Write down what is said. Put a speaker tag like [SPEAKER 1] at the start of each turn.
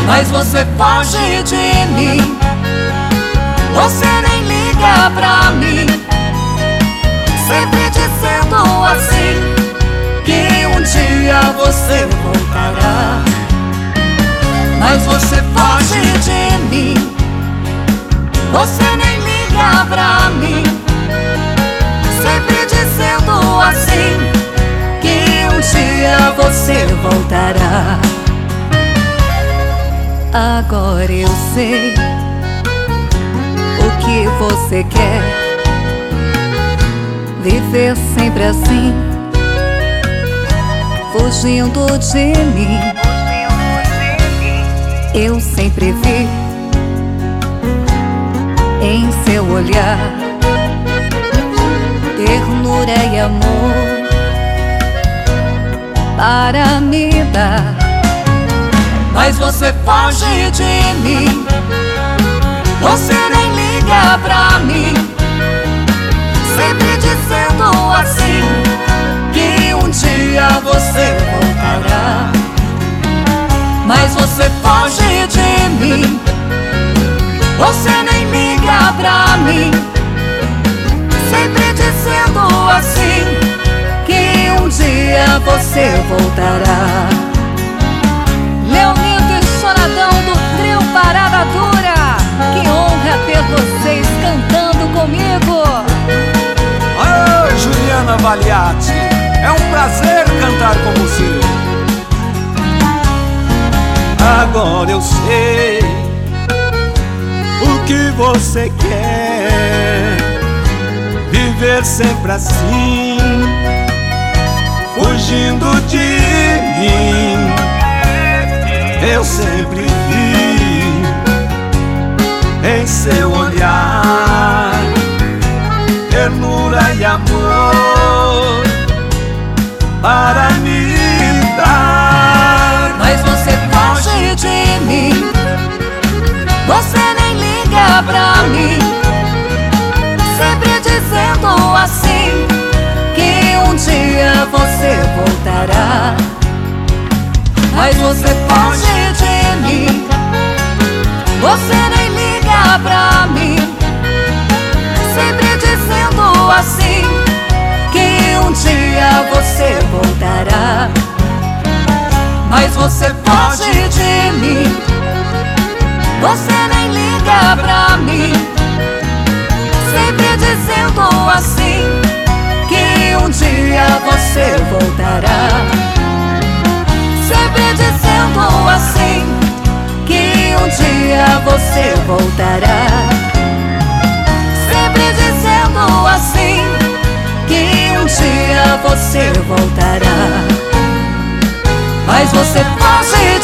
[SPEAKER 1] mas você foge de mim. Você nem liga pra mim, sempre dizendo assim que um dia você voltará. Mas você foge de mim, você nem liga pra mim, sempre dizendo assim que um dia você voltará. Agora eu sei o que você quer, viver sempre assim, fugindo de mim. Eu sempre vi em seu olhar ternura e amor para me dar. Mas você foge de mim, você nem liga pra mim, sempre dizendo assim que um dia você voltará. Mas você foge de mim, você nem liga pra mim, sempre dizendo assim que um dia você voltará. Leonito e Choradão do trio Parada Dura, que honra ter vocês cantando comigo.
[SPEAKER 2] Oi, Juliana Valiati, é um prazer cantar com você. Agora eu sei o que você quer, viver sempre assim, fugindo de mim. Eu sempre vi em seu olhar ternura e amor para me dar.
[SPEAKER 1] Mas você foge de mim, você nem liga pra mim, sempre dizendo assim que um dia você voltará. Mas você foge de mim, você nem liga pra mim, sempre dizendo assim que um dia você voltará. Mas você foge de mim, você nem liga pra mim, sempre dizendo assim que um dia você voltará. Sempre dizendo assim que um dia você voltará. Sempre dizendo assim que um dia você voltará. Mas você foge